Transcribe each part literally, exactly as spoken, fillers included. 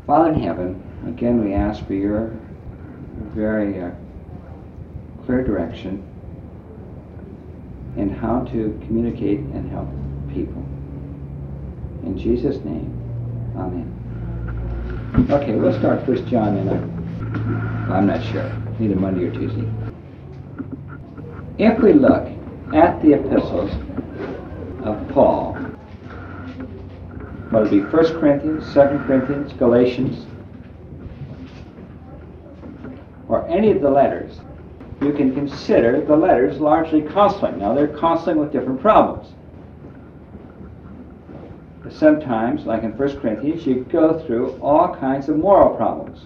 Father in heaven, again we ask for your very uh, clear direction in how to communicate and help people. In Jesus' name, amen. Okay, we'll start First John in a, I'm not sure, either Monday or Tuesday. If we look at the epistles of Paul, whether it be First Corinthians, Second Corinthians, Galatians, or any of the letters, you can consider the letters largely counseling. Now, they're counseling with different problems. Sometimes, like in First Corinthians, you go through all kinds of moral problems.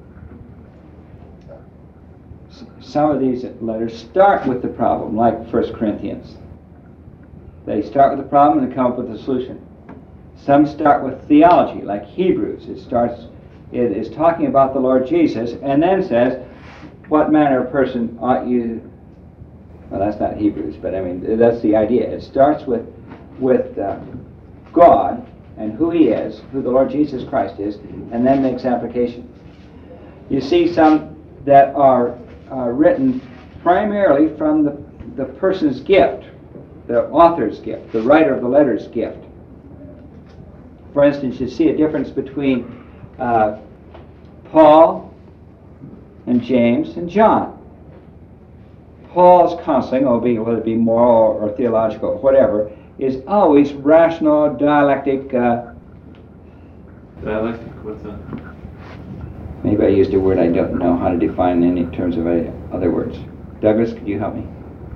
Some of these letters start with the problem, like First Corinthians. They start with the problem and come up with a solution. Some start with theology, like Hebrews. It starts, it is talking about the Lord Jesus, and then says, what manner of person ought you... Well, that's not Hebrews, but I mean, that's the idea. It starts with, with uh, God and who He is, who the Lord Jesus Christ is, and then makes application. You see some that are uh, written primarily from the, the person's gift, the author's gift, the writer of the letter's gift. For instance, you see a difference between uh, Paul and James and John. Paul's counseling, whether it be moral or theological, whatever, is always rational, dialectic. Uh, dialectic? What's that? Maybe I used a word I don't know how to define in any terms of uh, other words. Douglas, could you help me?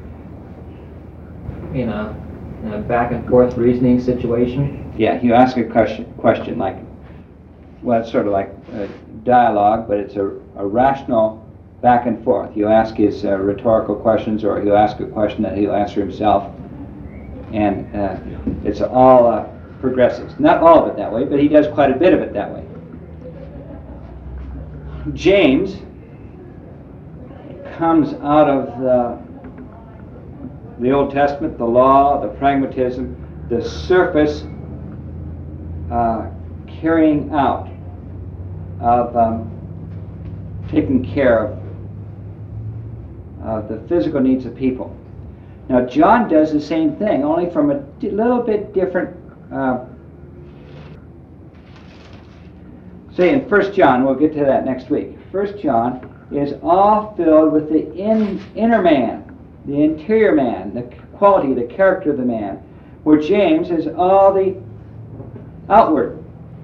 You know, a back and forth reasoning situation. Yeah, you ask a question, question like, well, it's sort of like a dialogue, but it's a, a rational back and forth. You ask his uh, rhetorical questions, or he'll ask a question that he'll answer himself, and uh, it's all uh, progressives. Not all of it that way, but he does quite a bit of it that way. James comes out of the, the Old Testament, the law, the pragmatism, the surface uh, carrying out of um, taking care of uh, the physical needs of people. Now, John does the same thing, only from a d- little bit different. Uh, say in First John, we'll get to that next week. First John is all filled with the in, inner man, the interior man, the quality, the character of the man, where James is all the outward.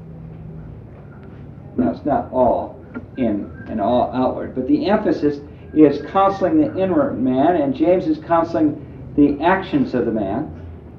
Now, it's not all in and all outward, but the emphasis is counseling the inward man, and James is counseling the actions of the man.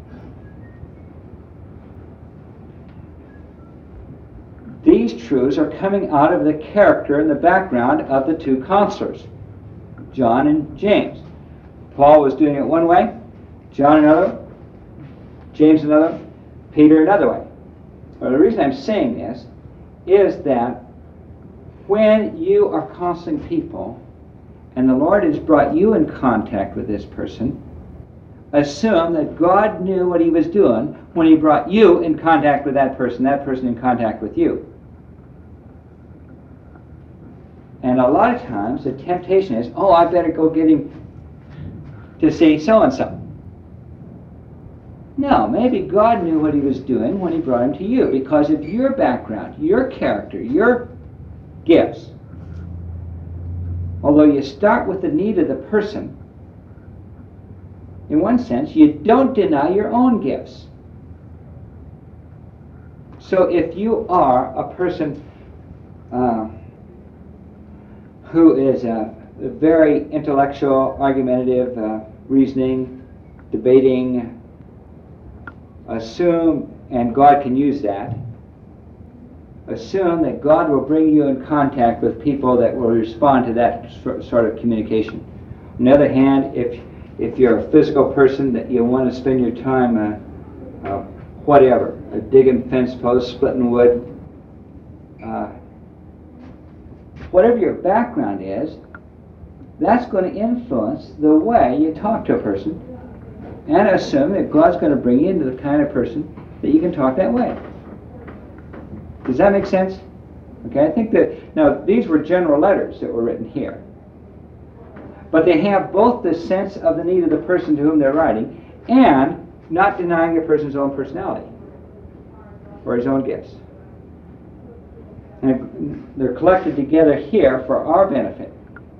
These truths are coming out of the character and the background of the two counselors, John and James. Paul was doing it one way, John another, James another, Peter another way. Well, the reason I'm saying this is that when you are counseling people and the Lord has brought you in contact with this person, assume that God knew what He was doing when He brought you in contact with that person, that person in contact with you. And a lot of times the temptation is, oh, I better go get him to see so-and-so. No, maybe God knew what He was doing when He brought him to you because of your background, your character, your gifts. Although you start with the need of the person, in one sense, you don't deny your own gifts. So if you are a person uh, who is uh, very intellectual, argumentative, uh, reasoning, debating, assume, and God can use that, assume that God will bring you in contact with people that will respond to that sort of communication. On the other hand, if if you're a physical person that you want to spend your time uh, uh, whatever, uh, digging fence posts, splitting wood, uh, whatever your background is, that's going to influence the way you talk to a person, and assume that God's going to bring you into the kind of person that you can talk that way. Does that make sense? Okay, I think that, now, these were general letters that were written here. But they have both the sense of the need of the person to whom they're writing and not denying the person's own personality or his own gifts. And they're collected together here for our benefit.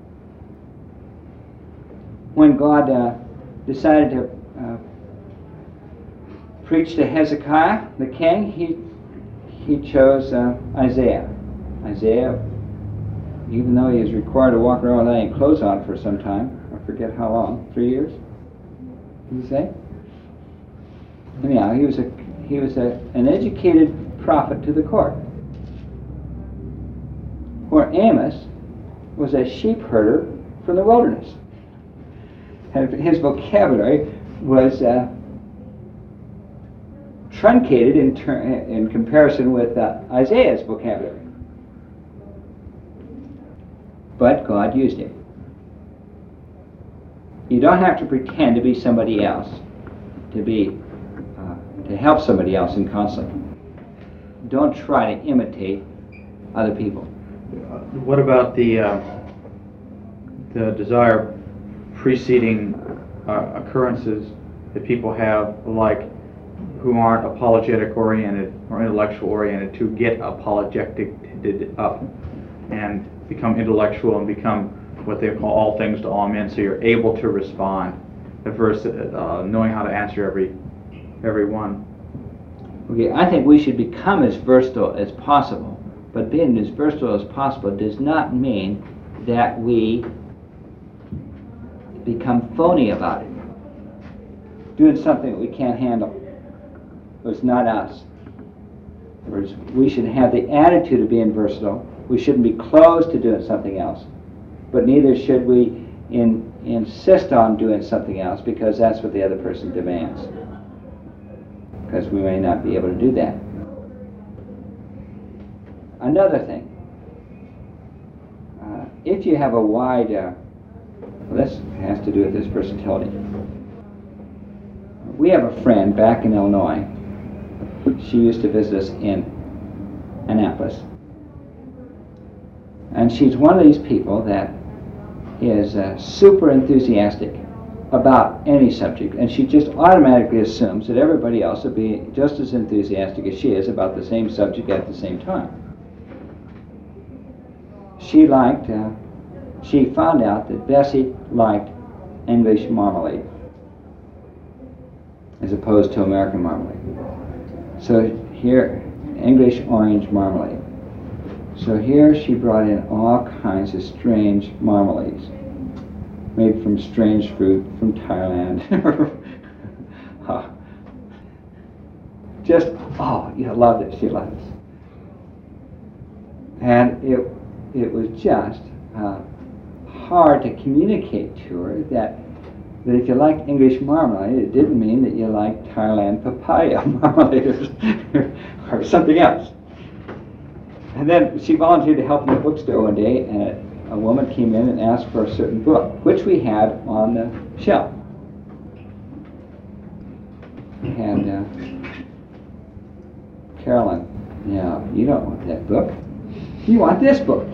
When God uh, decided to uh, preach to Hezekiah, the king, he, he chose uh, Isaiah. Isaiah, even though he was required to walk around without any clothes on for some time, I forget how long, three years, did you say? Anyhow, he was a he was a, an educated prophet to the court. Where Amos was a sheep herder from the wilderness. And his vocabulary was uh, truncated in, ter- in comparison with uh, Isaiah's vocabulary. But God used him. You don't have to pretend to be somebody else to be uh, to help somebody else in counseling. Don't try to imitate other people. What about the uh, the desire preceding uh, occurrences that people have, like who aren't apologetic oriented or intellectual oriented, to get apologetic up and become intellectual and become what they call all things to all men, so you're able to respond, versus uh, knowing how to answer every every one? Okay, I think we should become as versatile as possible, but being as versatile as possible does not mean that we become phony about it. Doing something that we can't handle was not us. In other words, we should have the attitude of being versatile. We shouldn't be closed to doing something else, but neither should we in, insist on doing something else because that's what the other person demands, because we may not be able to do that. Another thing, uh, if you have a wide, uh, well, this has to do with this versatility. We have a friend back in Illinois. She used to visit us in Annapolis. And she's one of these people that is uh, super enthusiastic about any subject, and she just automatically assumes that everybody else will be just as enthusiastic as she is about the same subject at the same time. She liked, uh, she found out that Bessie liked English marmalade as opposed to American marmalade. So here, English orange marmalade. So here she brought in all kinds of strange marmalades made from strange fruit from Thailand. uh, just, oh, you loved it, she loved it. And it, it was just uh, hard to communicate to her that, that if you liked English marmalade, it didn't mean that you liked Thailand papaya marmalade or, or something else. And then she volunteered to help in the bookstore one day, and a, a woman came in and asked for a certain book, which we had on the shelf. And uh, Carolyn, no, you don't want that book. You want this book.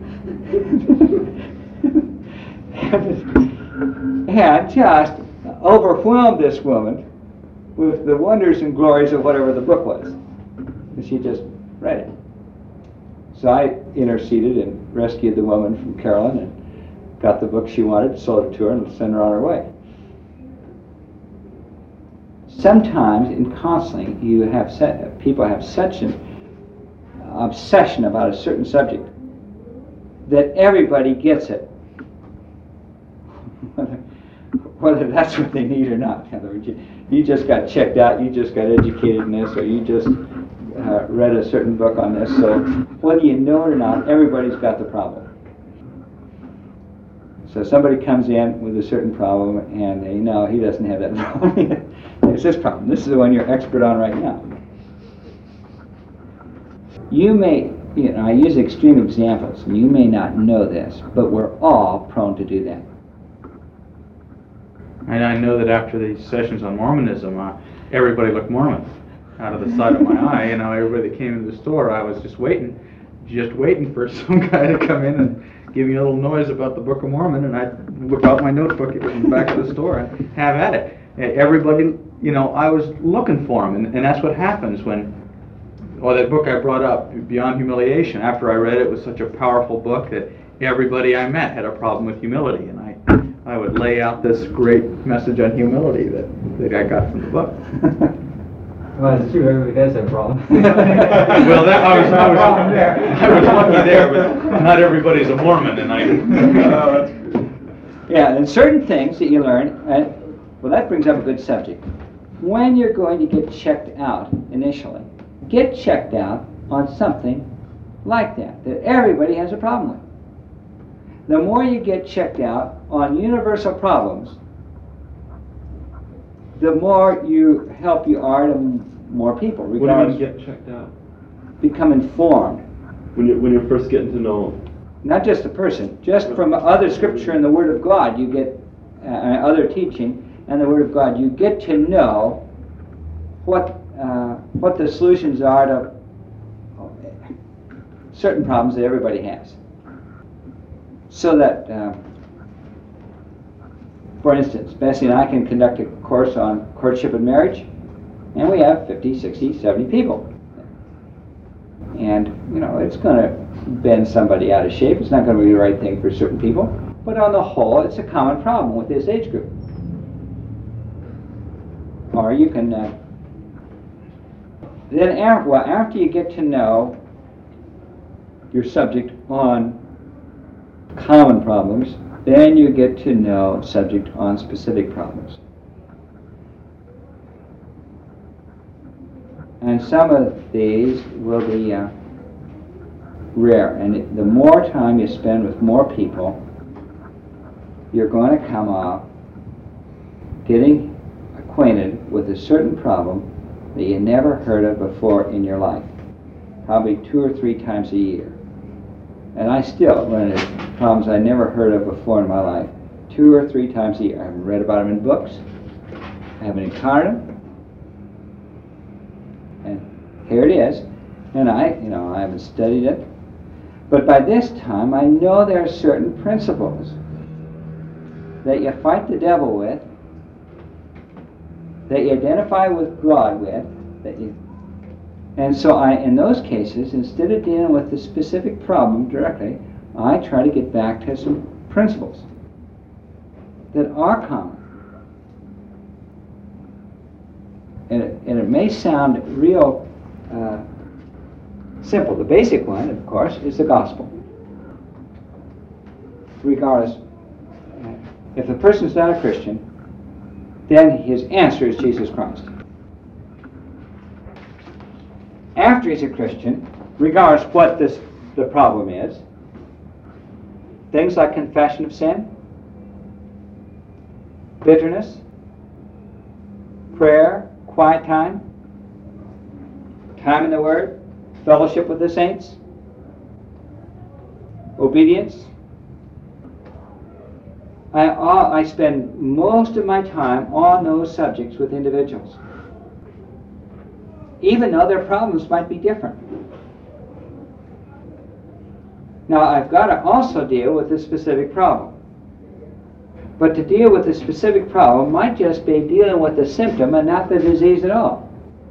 And just overwhelmed this woman with the wonders and glories of whatever the book was. And she just read it. So I interceded and rescued the woman from Carolyn and got the book she wanted, sold it to her, and sent her on her way. Sometimes in counseling, you have set, people have such an obsession about a certain subject that everybody gets it, whether, whether that's what they need or not. In other words, you, you just got checked out, you just got educated in this, or you just uh, read a certain book on this, so whether you know it or not, everybody's got the problem. So somebody comes in with a certain problem, and they know he doesn't have that problem. It's this problem. This is the one you're expert on right now. You may, you know, I use extreme examples, and you may not know this, but we're all prone to do that. And I know that after these sessions on Mormonism, uh, everybody looked Mormon out of the side of my eye. You know, everybody that came into the store, I was just waiting. just waiting for some guy to come in and give me a little noise about the Book of Mormon, and I'd whip out my notebook in the back of the store and have at it. Everybody, you know, I was looking for him, and, and that's what happens when, well, that book I brought up, Beyond Humiliation, after I read it, it was such a powerful book that everybody I met had a problem with humility, and I, I would lay out this great message on humility that, that I got from the book. Well, it's true, everybody does have a problem. Well, that, I, was, I, was, I was lucky there, but not everybody's a Mormon, and I... Oh, that's good. Yeah, and certain things that you learn, uh, well, that brings up a good subject. When you're going to get checked out initially, get checked out on something like that, that everybody has a problem with. The more you get checked out on universal problems, the more you help you are to more people. What do you mean get checked out? Become informed. When you're, when you're first getting to know... Not just the person, just from other scripture and the Word of God, you get uh, other teaching and the Word of God, you get to know what uh, what the solutions are to certain problems that everybody has. So that, uh, for instance, Bessie and I can conduct a course on courtship and marriage, and we have fifty, sixty, seventy people. And, you know, it's going to bend somebody out of shape. It's not going to be the right thing for certain people. But on the whole, it's a common problem with this age group. Or you can, uh, then after, well, after you get to know your subject on common problems, then you get to know subject on specific problems. And some of these will be uh, rare. And it, the more time you spend with more people, you're going to come off getting acquainted with a certain problem that you never heard of before in your life. Probably two or three times a year. And I still run into problems I never heard of before in my life. Two or three times a year. I haven't read about them in books. I haven't encountered them. And here it is. And I, you know, I haven't studied it. But by this time, I know there are certain principles that you fight the devil with, that you identify with God with, that you, and so I, in those cases, instead of dealing with the specific problem directly, I try to get back to some principles that are common. And it, and it may sound real uh, simple. The basic one, of course, is the gospel. Regardless, uh, if the person's not a Christian, then his answer is Jesus Christ. After he's a Christian, regardless what this, the problem is, things like confession of sin, bitterness, prayer, quiet time, time in the Word, fellowship with the saints, obedience. I, I spend most of my time on those subjects with individuals, even though their problems might be different. Now, I've got to also deal with the specific problem. But to deal with the specific problem might just be dealing with the symptom and not the disease at all.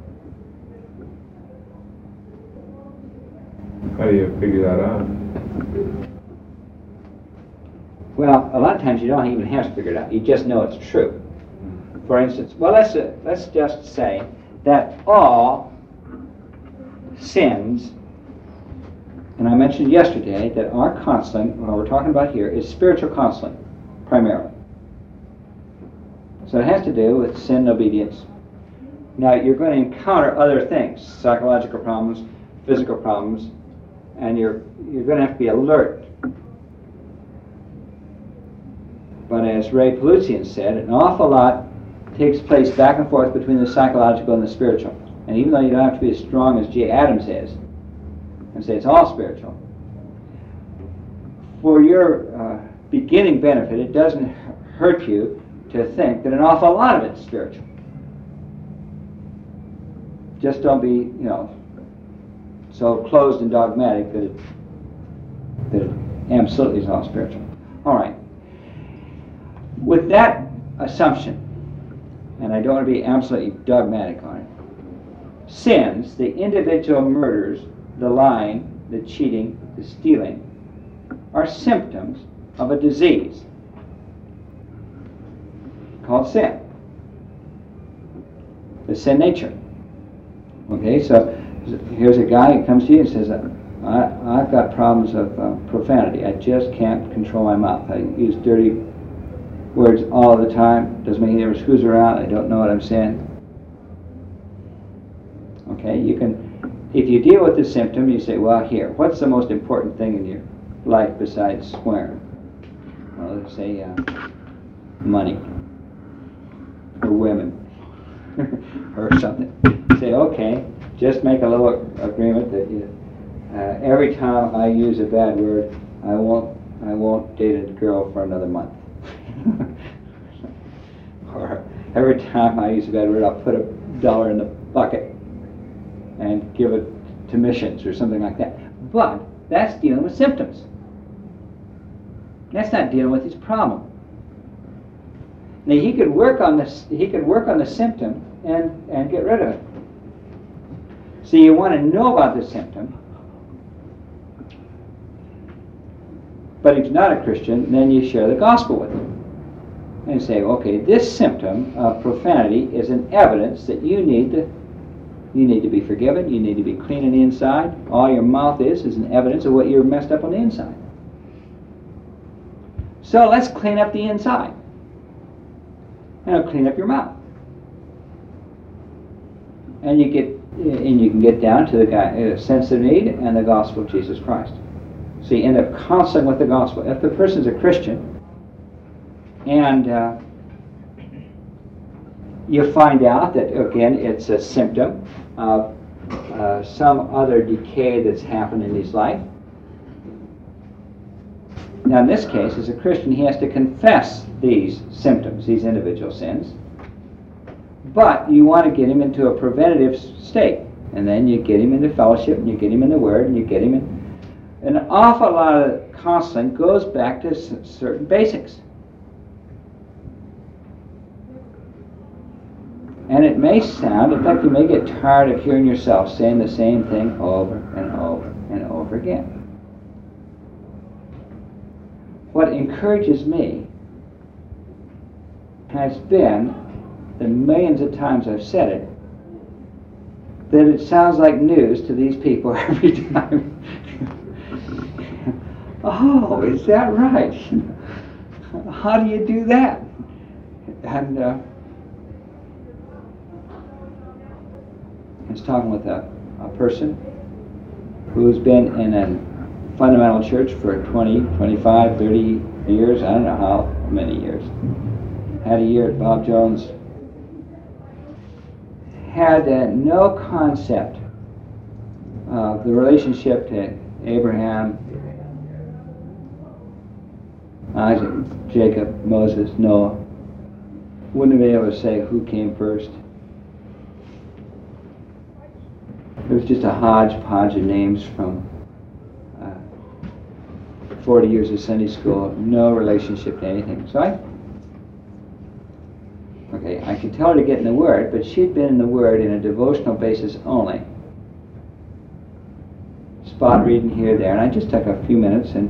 How do you figure that out? Well, a lot of times you don't even have to figure it out. You just know it's true. For instance, well, let's uh, let's just say that all sins, and I mentioned yesterday that our counseling, what we're talking about here, is spiritual counseling, primarily. So it has to do with sin and obedience. Now, you're going to encounter other things, psychological problems, physical problems, and you're you're going to have to be alert. But as Ray Paluzzian said, an awful lot takes place back and forth between the psychological and the spiritual. And even though you don't have to be as strong as Jay Adams is, and say it's all spiritual, for your uh, beginning benefit, it doesn't hurt you to think that an awful lot of it's spiritual. Just don't be, you know, so so closed and dogmatic that it, that it absolutely is all spiritual. All right. With that assumption, and I don't want to be absolutely dogmatic on it, sins, the individual murders, the lying, the cheating, the stealing, are symptoms of a disease called sin, the sin nature. Okay, so here's a guy who comes to you and says, I, I've got problems of uh, profanity. I just can't control my mouth. I use dirty words all the time. Doesn't make any difference who's around. I don't know what I'm saying. Okay, you can, if you deal with the symptom, you say, well, here, what's the most important thing in your life besides swearing? Well, let's say uh, money or women or something. Say, okay, just make a little agreement that you, uh, every time I use a bad word, I won't, I won't date a girl for another month. Or every time I use a bad word, I'll put a dollar in the bucket and give it to missions or something like that. But that's dealing with symptoms. That's not dealing with his problem. Now he could work on this. He could work on the symptom and and get rid of it. So you want to know about the symptom. But if he's not a Christian, then you share the gospel with him. And say, okay, this symptom of profanity is an evidence that you need to you need to be forgiven, you need to be clean on the inside. All your mouth is is an evidence of what you're messed up on the inside. So let's clean up the inside. And it'll clean up your mouth. And you get and you can get down to the guy, uh, sense of need and the gospel of Jesus Christ. So you end up counseling with the gospel. If the person's a Christian, and uh, you find out that, again, it's a symptom of uh, some other decay that's happened in his life. Now, in this case, as a Christian, he has to confess these symptoms, these individual sins. But you want to get him into a preventative state. And then you get him into fellowship, and you get him in the Word, and you get him in... An awful lot of counseling goes back to s certain basics. And it may sound, in fact, you may get tired of hearing yourself saying the same thing over and over and over again. What encourages me has been, the millions of times I've said it, that it sounds like news to these people every time. Oh, is that right? How do you do that? And uh, I was talking with a, a person who's been in a fundamental church for twenty, twenty-five, thirty years, I don't know how many years. Had a year at Bob Jones. Had uh, no concept of the relationship to Abraham, Isaac, Jacob, Moses, Noah. Wouldn't have been able to say who came first. It was just a hodgepodge of names from uh, forty years of Sunday school, no relationship to anything. So I, okay, I could tell her to get in the Word, but she'd been in the Word in a devotional basis only. Spot reading here, there, and I just took a few minutes and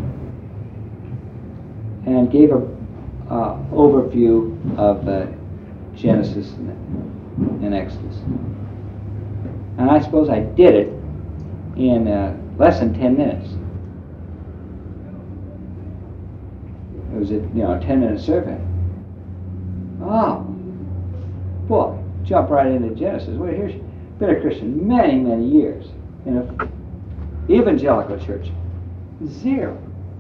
and gave a uh, overview of uh, Genesis and, and Exodus. And I suppose I did it in uh, less than ten minutes. It was a you know a ten minute survey. Oh, boy, jump right into Genesis. Well, here's been a Christian many, many years in an evangelical church. Zero.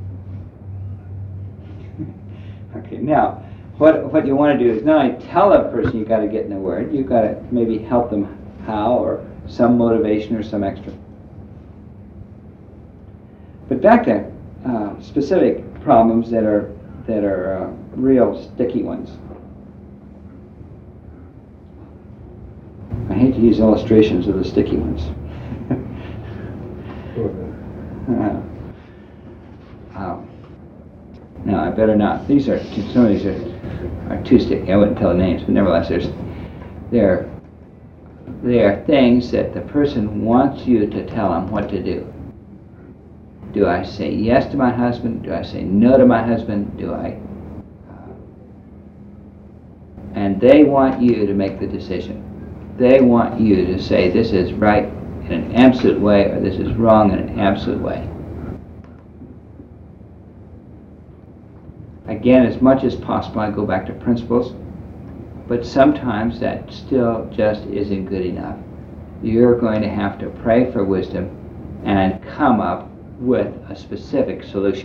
Okay, now what what you want to do is not only tell that person you got to get in the Word, you've got to maybe help them how, or some motivation or some extra. But back to uh, specific problems that are that are uh, real sticky ones. I hate to use illustrations of the sticky ones. Uh, um, no, I better not. These are, some of these are, are too sticky. I wouldn't tell the names, but nevertheless, there's, there, there are things that the person wants you to tell them what to do. Do I say yes to my husband? Do I say no to my husband? Do I? Uh, and they want you to make the decision. They want you to say this is right in an absolute way or this is wrong in an absolute way. Again, as much as possible, I go back to principles, but sometimes that still just isn't good enough. You're going to have to pray for wisdom and come up with a specific solution.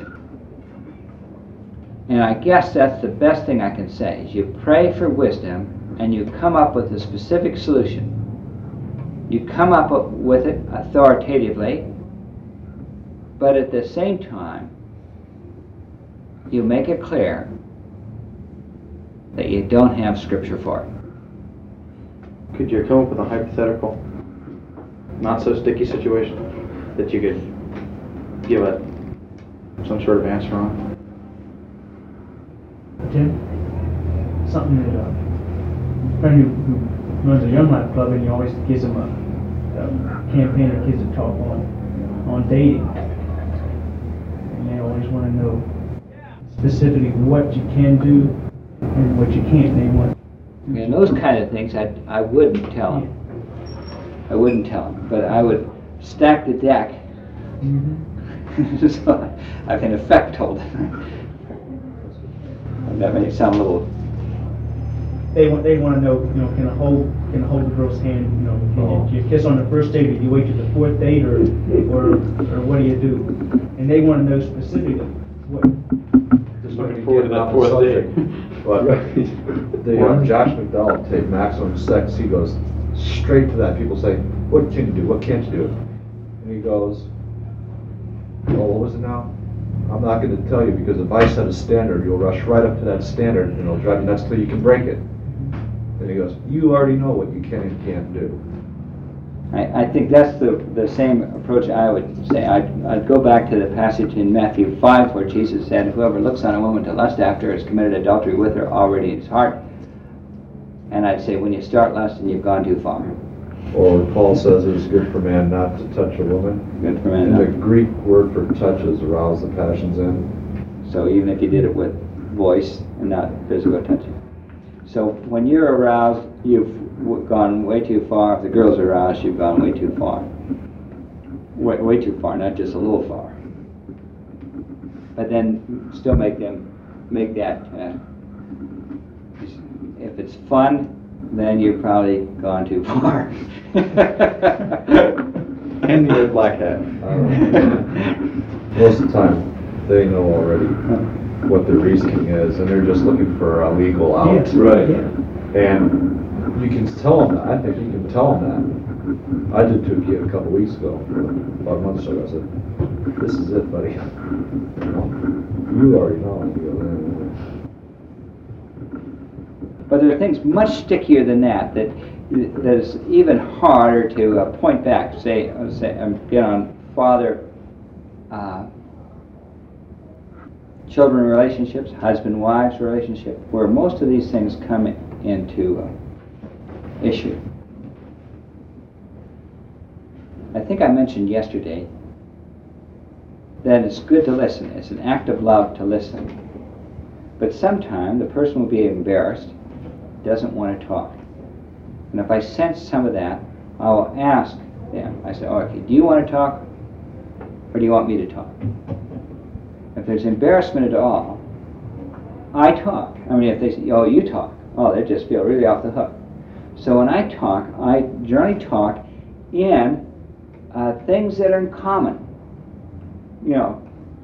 And I guess that's the best thing I can say, is you pray for wisdom and you come up with a specific solution. You come up with it authoritatively, but at the same time, you make it clear that you don't have scripture for it. Could you come up with a hypothetical, not so sticky situation that you could give a some sort of answer on? Jim, something that uh, a friend who, who runs a Young Life Club, and he always gives them a, a campaign of kids to talk on on dating, and they always want to know specifically what you can do and what you can't. They want. And those kind of things, I I wouldn't tell them. I wouldn't tell them, but I would stack the deck. Mm-hmm. So I've in effect told them. That may sound a little. They want. They want to know. You know, can I hold? Can I hold the girl's hand? You know, can Oh. you, you kiss on the first date, or you wait till the fourth date, or or or what do you do? And they want to know specifically what. Just looking forward to that fourth date. But the uh, Josh McDowell tape, Maximum Sex, he goes straight to that. People say, what can you do? What can't you do? And he goes, oh, what was it now? I'm not going to tell you, because if I set a standard, you'll rush right up to that standard and it'll drive you nuts till you can break it. And he goes, you already know what you can and can't do. I, I think that's the, the same approach I would say. I'd, I'd go back to the passage in Matthew five where Jesus said, whoever looks on a woman to lust after has committed adultery with her already in his heart. And I'd say, when you start lusting, you've gone too far. Or Paul says it is good for man not to touch a woman. Good for man. And the not- Greek word for touch is arouse the passions in. So even if you did it with voice and not physical touching. So when you're aroused, you've w- gone way too far. If the girl's aroused, you've gone way too far. Way, way too far, not just a little far. But then still make them, make that, uh, if it's fun, then you've probably gone too far. And the black hat. Most of the time, they know already what their reasoning is, and they're just looking for a legal out. Yes. Right. Yeah. And you can tell them that. I think you can tell them that. I did to a kid a couple weeks ago, about a month ago. I said, this is it, buddy. You know, you already know. And he goes, "Eh." But there are things much stickier than that that that is even harder to uh, point back. Say, uh, say, um, get on father, uh, children relationships, husband-wives relationship, where most of these things come into uh, issue. I think I mentioned yesterday that it's good to listen. It's an act of love to listen. But sometimes the person will be embarrassed, doesn't want to talk. And if I sense some of that, I will ask them. I say, oh, okay, do you want to talk, or do you want me to talk? If there's embarrassment at all, I talk. I mean, if they say, oh, you talk, oh, they just feel really off the hook. So when I talk, I generally talk in uh, things that are in common, you know,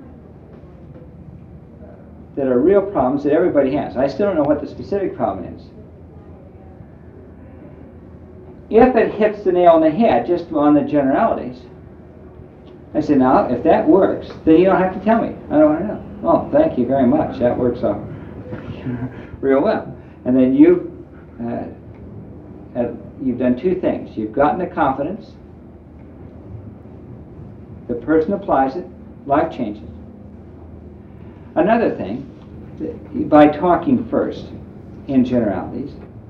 that are real problems that everybody has. I still don't know what the specific problem is. If it hits the nail on the head, just on the generalities, I say, now, if that works, then you don't have to tell me. I don't want to know. Oh, thank you very much. That works out real well. And then you, uh, have, you've done two things. You've gotten the confidence. The person applies it, life changes. Another thing, by talking first in generalities,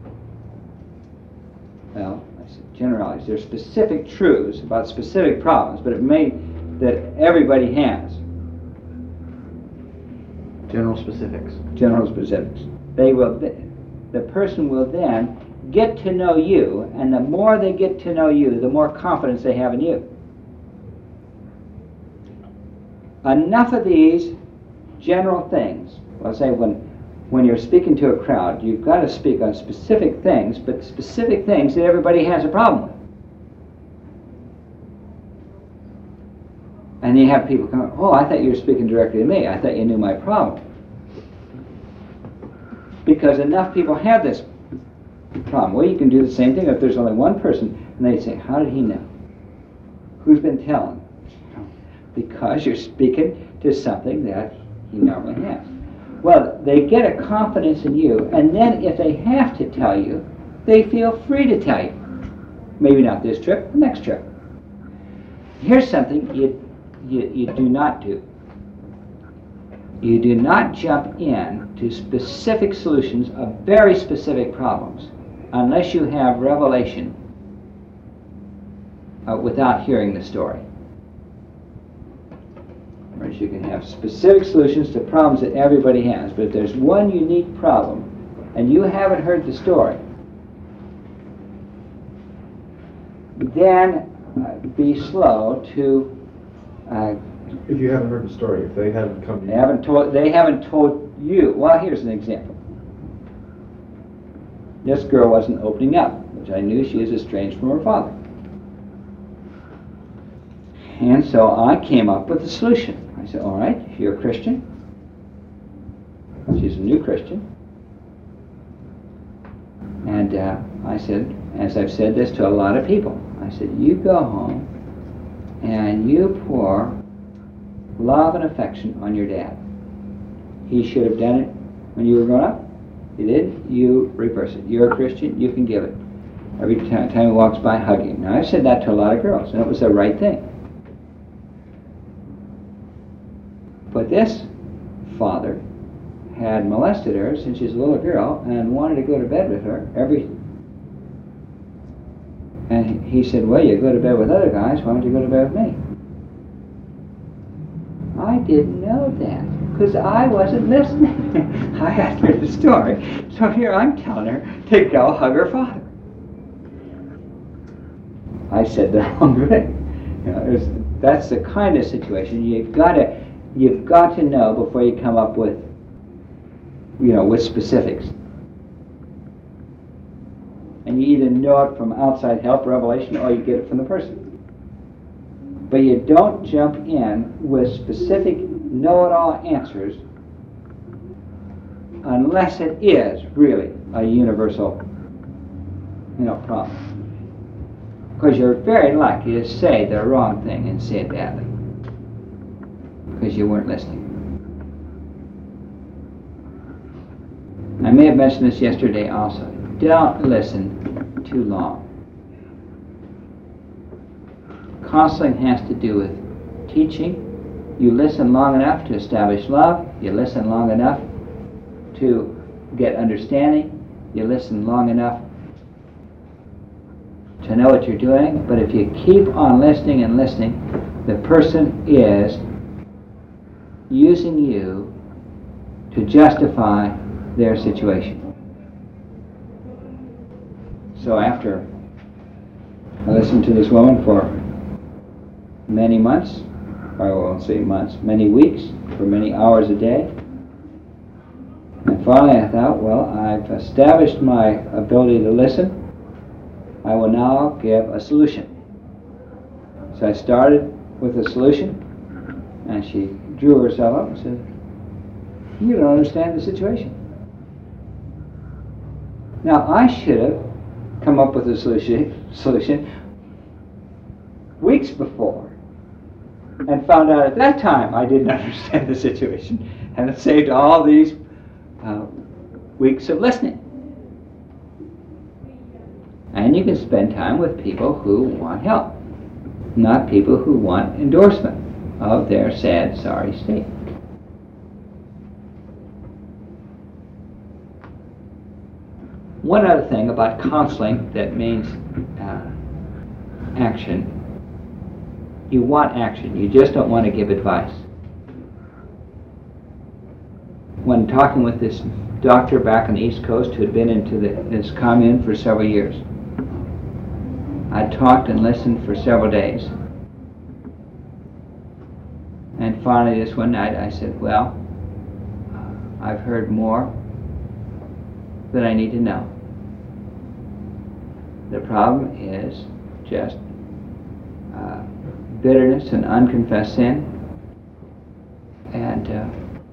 well, I said generalities, there are specific truths about specific problems, but it may that everybody has. General specifics. General specifics. They will, th- the person will then get to know you, and the more they get to know you, the more confidence they have in you. Enough of these general things. I'll say when, when you're speaking to a crowd, you've got to speak on specific things, but specific things that everybody has a problem with. And you have people come, oh, I thought you were speaking directly to me. I thought you knew my problem. Because enough people have this problem. Well, you can do the same thing if there's only one person, and they say, how did he know? Who's been telling? Because you're speaking to something that he normally has. Well, they get a confidence in you, and then if they have to tell you, they feel free to tell you. Maybe not this trip, the next trip. Here's something you, you, you do not do. You do not jump in to specific solutions of very specific problems unless you have revelation uh, without hearing the story. Whereas you can have specific solutions to problems that everybody has, but if there's one unique problem and you haven't heard the story, then uh, be slow to uh, If you haven't heard the story, if they haven't come to They you. haven't told. They haven't told you. Well, here's an example. This girl wasn't opening up, which I knew she was estranged from her father, and so I came up with a solution. I said, "All right, you're a Christian. She's a new Christian." And uh, I said, as I've said this to a lot of people, I said, "You go home and you pour love and affection on your dad. He should have done it when you were growing up. He did. You reverse it. You're a Christian. You can give it. Every time, time he walks by, hug him." Now, I've said that to a lot of girls, and it was the right thing. But this father had molested her since she was a little girl and wanted to go to bed with her every. And he said, "Well, you go to bed with other guys. Why don't you go to bed with me?" I didn't know that because I wasn't listening. I had heard the story, so here I'm telling her to go hug her father. I said the wrong thing. You know, there's, that's the kind of situation you've got to you've got to know before you come up with, you know, with specifics. And you either know it from outside help, revelation, or you get it from the person. But you don't jump in with specific know-it-all answers unless it is really a universal, you know, problem. Because you're very likely to say the wrong thing and say it badly because you weren't listening. I may have mentioned this yesterday also. Don't listen too long. Counseling has to do with teaching. You listen long enough to establish love. You listen long enough to get understanding. You listen long enough to know what you're doing. But if you keep on listening and listening, the person is using you to justify their situation. So after I listened to this woman for many months, or I won't say months, many weeks, for many hours a day, and finally I thought, well, I've established my ability to listen. I will now give a solution. So I started with a solution, and she drew herself up and said, "You don't understand the situation." Now, I should have come up with a solution, solution weeks before and found out at that time I didn't understand the situation, and it saved all these uh, weeks of listening. And you can spend time with people who want help. not people who want endorsement of their sad, sorry state. One other thing about counseling that means uh, action. You want action, you just don't want to give advice. When talking with this doctor back on the East Coast who had been into the, this commune for several years, I talked and listened for several days. And finally this one night I said, well, uh, I've heard more than I need to know. The problem is just uh, bitterness and unconfessed sin. And uh,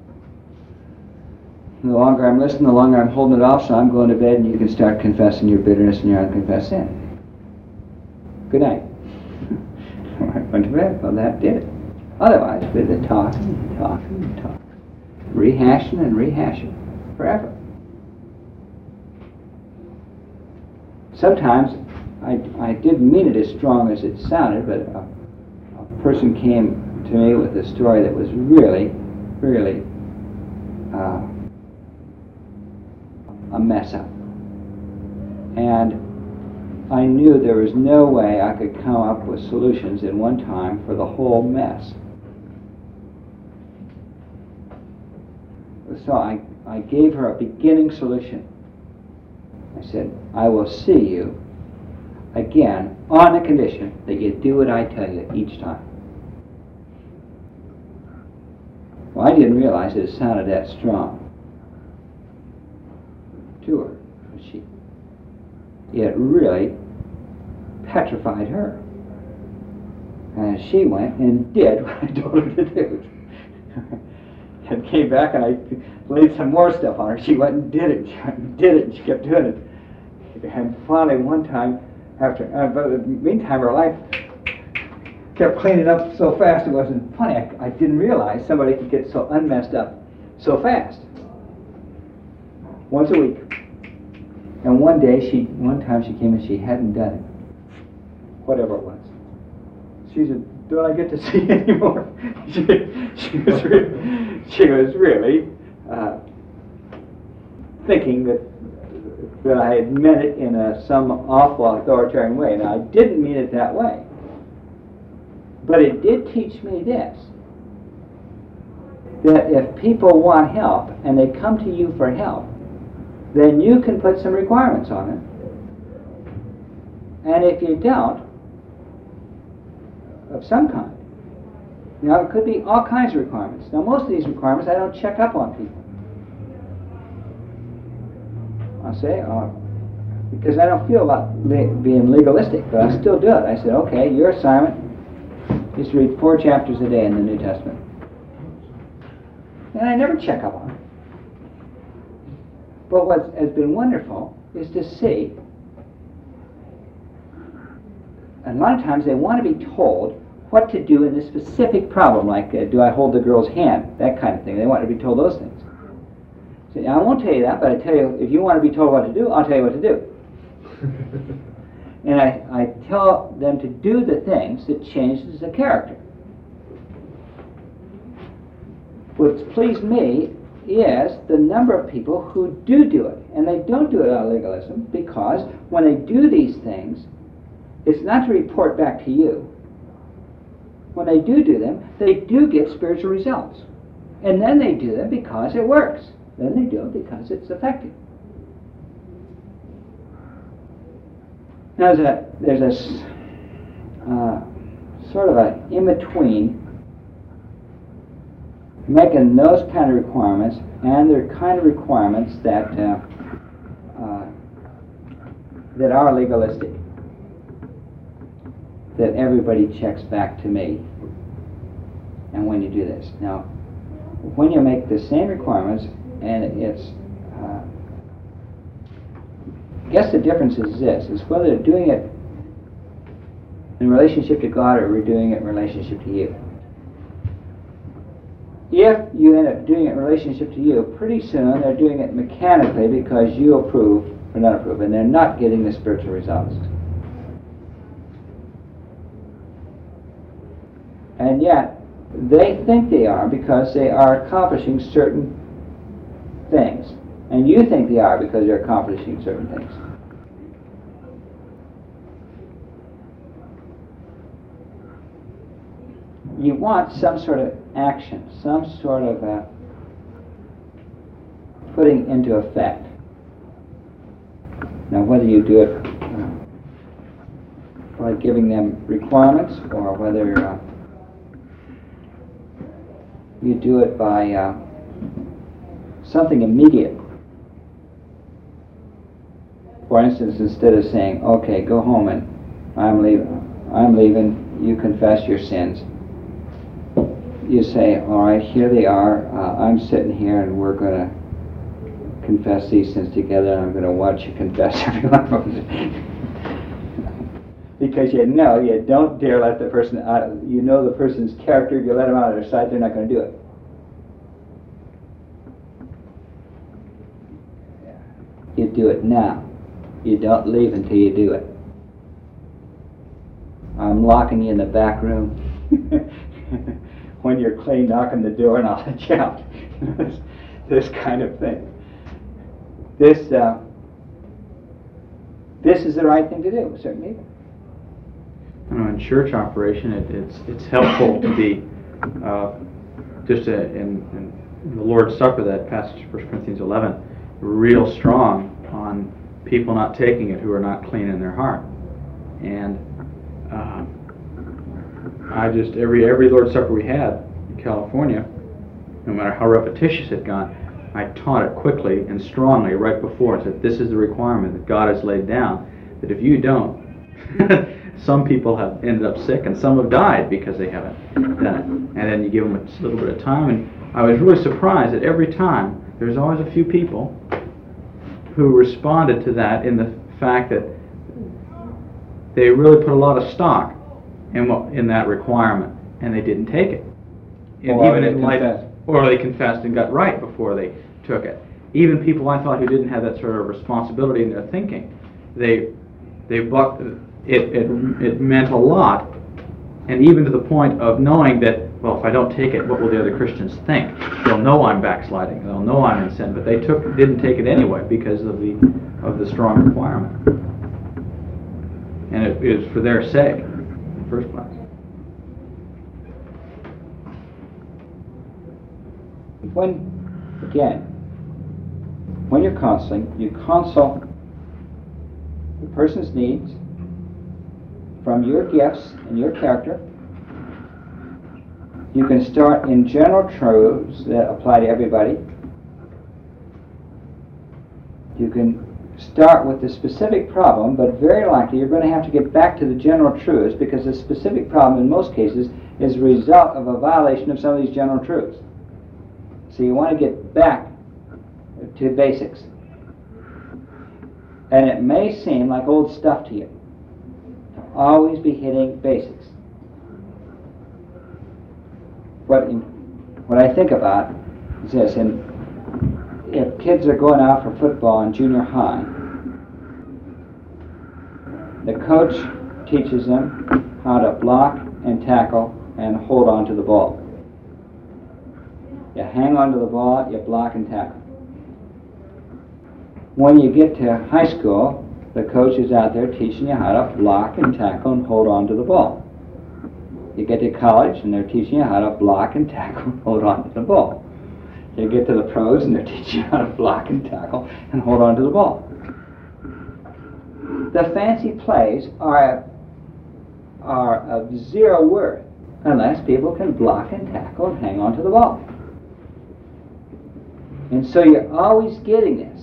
the longer I'm listening, the longer I'm holding it off, so I'm going to bed and you can start confessing your bitterness and your unconfessed sin. Good night. I went to bed. Well, that did it. Otherwise, with the talking and talking and talking, rehashing and rehashing forever. Sometimes I, I didn't mean it as strong as it sounded, but a, a person came to me with a story that was really, really uh, a mess up. And I knew there was no way I could come up with solutions in one time for the whole mess. So I, I gave her a beginning solution. I said, I will see you again on the condition that you do what I tell you each time. Well, I didn't realize that it sounded that strong to her. She, it really petrified her. And she went and did what I told her to do. And came back and I laid some more stuff on her. She went and did it. She went and did it, and she kept doing it. And finally, one time, after, uh, but in the meantime, her life kept cleaning up so fast it wasn't funny. I, I didn't realize somebody could get so unmessed up so fast. Once a week. And one day, she, one time she came and she hadn't done it. Whatever it was. She said, don't I get to see you anymore? she, she, was re- she was really uh, thinking that, that I had meant it in a, some awful authoritarian way. And I didn't mean it that way. But it did teach me this, that if people want help and they come to you for help, then you can put some requirements on it. And if you don't, of some kind. Now, it could be all kinds of requirements. Now, most of these requirements, I don't check up on people. I say, uh, because I don't feel about le- being legalistic, but I still do it. I said, okay, your assignment is to read four chapters a day in the New Testament. And I never check up on it. But what has been wonderful is to see, and a lot of times they want to be told what to do in this specific problem, like uh, do I hold the girl's hand, that kind of thing. They want to be told those things. So, I won't tell you that, but I tell you, if you want to be told what to do, I'll tell you what to do. And I, I tell them to do the things that changes the character. What's pleased me is the number of people who do do it. And they don't do it out of legalism, because when they do these things, it's not to report back to you. When they do do them, they do get spiritual results. And then they do them because it works. Then they do it because it's effective. Now there's a, there's a uh, sort of an in-between making those kind of requirements, and they're kind of requirements that uh, uh, that are legalistic, that everybody checks back to me. And when you do this, now, when you make the same requirements, and it's, uh, I guess the difference is this: is whether they're doing it in relationship to God or we're doing it in relationship to you. If you end up doing it in relationship to you, pretty soon they're doing it mechanically because you approve or not approve, and they're not getting the spiritual results. And yet, they think they are because they are accomplishing certain things. And you think they are because they're accomplishing certain things. You want some sort of action, some sort of uh, putting into effect. Now, whether you do it uh, by giving them requirements, or whether uh, you do it by uh, something immediate. For instance, instead of saying, "Okay, go home and I'm leaving, I'm leaving, you confess your sins," you say, "All right, here they are. Uh, I'm sitting here, and we're going to confess these sins together. And I'm going to watch you confess every one of them." Because you know, you don't dare let the person out. You know the person's character. You let them out of their sight, they're not going to do it. You do it now. You don't leave until you do it. I'm locking you in the back room. When you're clean, knock on the door and I'll let you out. this, this kind of thing. This, uh, this is the right thing to do with certain people. You know, in church operation, it, it's it's helpful to be uh, just a, in, in the Lord's Supper, that passage, First Corinthians eleven, real strong on people not taking it who are not clean in their heart. And uh, I just, every every Lord's Supper we had in California, no matter how repetitious it got, I taught it quickly and strongly right before and said, this is the requirement that God has laid down, that if you don't, some people have ended up sick and some have died because they haven't done it. And then you give them a little bit of time, and I was really surprised that every time there's always a few people who responded to that in the fact that they really put a lot of stock in what, in that requirement, and they didn't take it. And Or even they in light, confessed. or they confessed and got right before they took it. Even people I thought who didn't have that sort of responsibility in their thinking, they they bucked. It, it, it meant a lot, and even to the point of knowing that, well, if I don't take it, what will the other Christians think? They'll know I'm backsliding, they'll know I'm in sin, but they took didn't take it anyway because of the of the strong requirement. And it is for their sake in the first place. When, again, when you're counseling, you counsel the person's needs from your gifts and your character. You can start in general truths that apply to everybody. You can start with the specific problem, but very likely you're going to have to get back to the general truths, because the specific problem in most cases is a result of a violation of some of these general truths. So you want to get back to basics. And it may seem like old stuff to you, to always be hitting basics. What, in, what I think about is this, and if kids are going out for football in junior high, the coach teaches them how to block and tackle and hold on to the ball. You hang on to the ball, you block and tackle. When you get to high school, the coach is out there teaching you how to block and tackle and hold on to the ball. You get to college and they're teaching you how to block and tackle and hold on to the ball. You get to the pros and they're teaching you how to block and tackle and hold on to the ball. The fancy plays are, are of zero worth unless people can block and tackle and hang on to the ball. And so you're always getting this.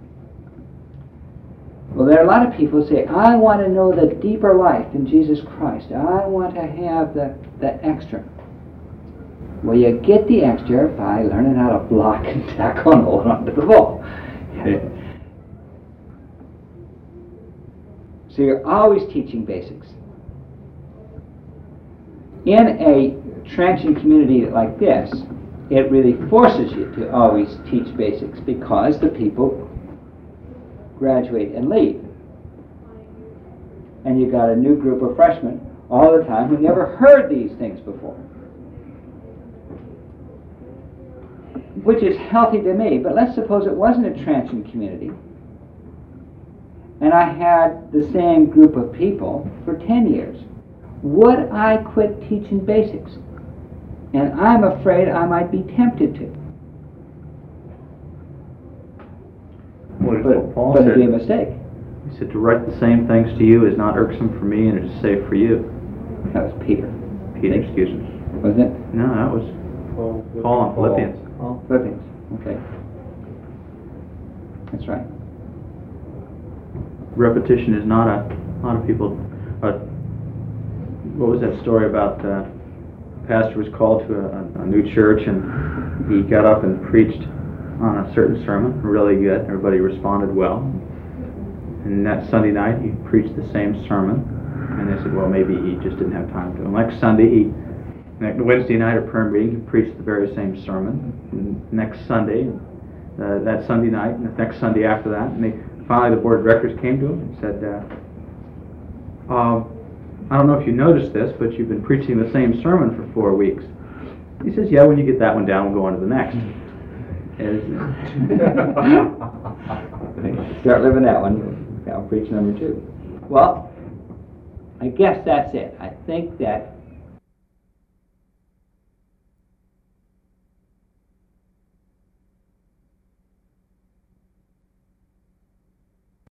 Well, there are a lot of people who say, I want to know the deeper life in Jesus Christ. I want to have the, the extra. Well, you get the extra by learning how to block and tackle and hold on to the ball. So you're always teaching basics. In a transient community like this, it really forces you to always teach basics, because the people graduate and leave. And you've got a new group of freshmen all the time who never heard these things before. Which is healthy to me, but let's suppose it wasn't a transient community, and I had the same group of people for ten years. Would I quit teaching basics? And I'm afraid I might be tempted to. What But, Paul but it'd be a said, mistake. he said, to write the same things to you is not irksome for me and it is safe for you. That was Peter, Peter, excuse me. wasn't it? No, that was Paul on Philippians. Philippians. Okay. That's right. Repetition is not a, a lot of people, uh, what was that story about, uh, pastor was called to a, a new church and he got up and preached on a certain sermon, really good, everybody responded well. And that Sunday night he preached the same sermon and they said, well, maybe he just didn't have time to. And next Sunday, he, next Wednesday night at prayer meeting, he preached the very same sermon. And next Sunday, uh, that Sunday night, and the next Sunday after that, and they, finally the board of directors came to him and said, uh, uh, I don't know if you noticed this, but you've been preaching the same sermon for four weeks. He says, yeah, when you get that one down, we'll go on to the next. Start living that one. Now preach number two. Well, I guess that's it. I think that